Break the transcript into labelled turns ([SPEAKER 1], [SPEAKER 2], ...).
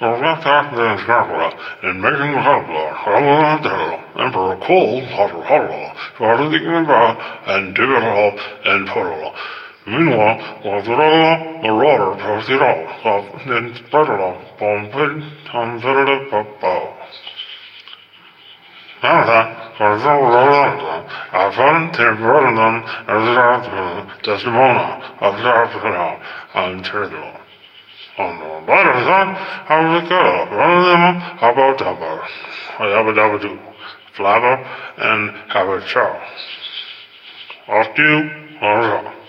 [SPEAKER 1] and making Emperor Cold, and Diggle and Puddle. Meanwhile, the Marauder proceeded and Puddle, Bombin, and Papa. I found them as Desdemona of the and Turtle. On the latter side, I was a girl. One of them, Hubba Dubba, Yabba Dabba Doo, Flabber, and Habba Chow. Off to you, all right.